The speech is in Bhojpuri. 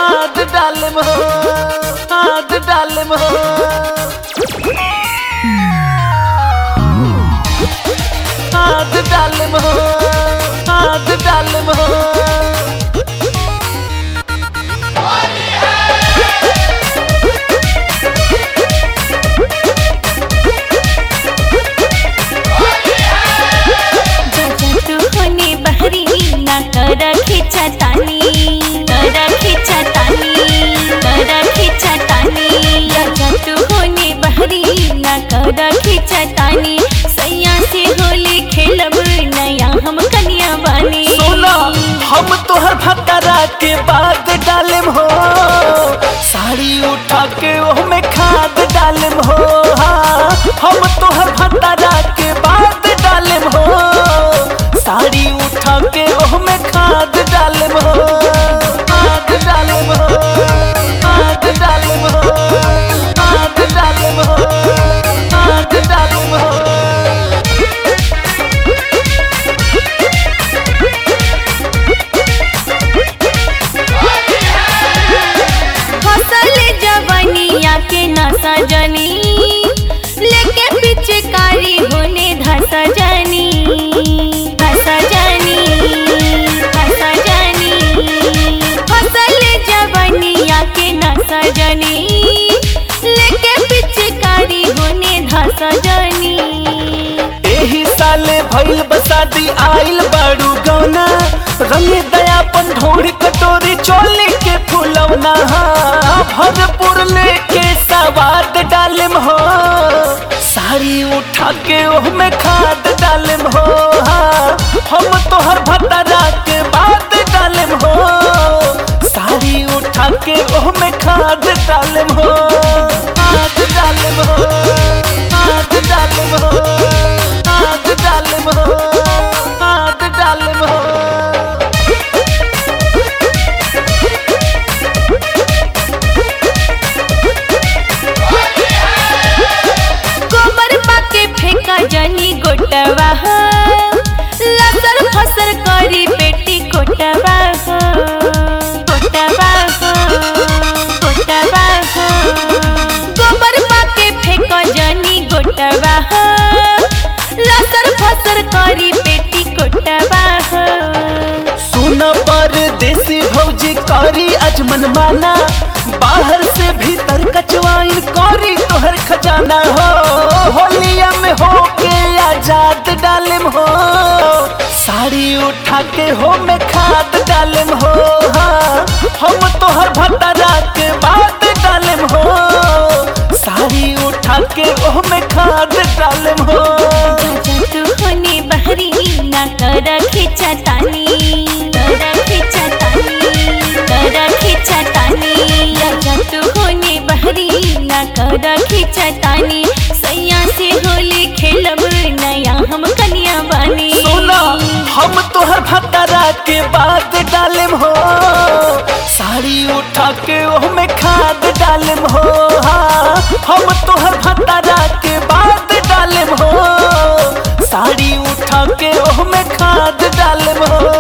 खाद डालम हो, खाद डालम हो, खाद डालम हो, खाद डालम हो। कर खींचा तानी, कर खींचा तानी, कर खींचा तानी। राजा तू होने बहरी ना कर खींचा तानी। सैया से होली खेलब नया हम कन्या बानी। सोना हम तोहर भतरा के बाद डालम हो, साड़ी उठा के ओहमे खाद डालम हो। हाँ हम तोहर भतरा के बाद डालम हो, साड़ी उठा के ओहमे खाद डालम हो, खाद डालम हो, खाद डालम हो, खाद डालम हो, खाद डालम हो। फसल जवनिया के नशा जनी, लेके पिचकारी होने धसा जनी, धसा जनी, धसा जनी। फसल जवनिया के नशा जनी, लेके पिचकारी होने धसा जनी। एही साले भइल बसादी आइल बाड़ू गौना, रंगे दयापन ढोरी कटोरी चोली के फुलौना। भरपूर लेके सवाद डालम हो, साड़ी उठा के ओहमे खाद डालम हो। हाँ हम तोहर भतरा के बाद डालम हो, साड़ी उठा के ओहमे खाद डालम हो, खाद डालम हो, खाद डालम हो, खाद डालम हो, खाद डालम हो। गोबर पाके फेंका जनी गोटवा हो, लसर फसर करी बेटी गोटवा हो, गोटवा हो, गोटवा हो। गोबर पाके फेंका जनी गोटवा हो, लसर फसर करी बेटी गोटवा हो। सुन परदेसी भौजी करी अजमन माना, बाहर से भीतर कचवाइन करी तोहर खजाना हो। होलिया में होके आजाद डालम हो, साड़ी उठा के हो में खाद डालम हो। हाँ हम तोहर भतरा के बाद डालम हो, साड़ी उठा के ओह में खाद डालम हो। तू होने बहरी ना कर खींचा तानी, कर खींचा तानी, कर खींचा तानी। राजा तू होने बहरी ना कर खींचा तानी। सैया से होली खेलब नया हम कन्या बानी। सोना हम तोहर भतरा के बाद डालम हो, साड़ी उठा के ओहमे खाद डालम हो। हाँ हम तोहर भतरा के बाद डालम हो, साड़ी उठा के ओहमे खाद डालम हो।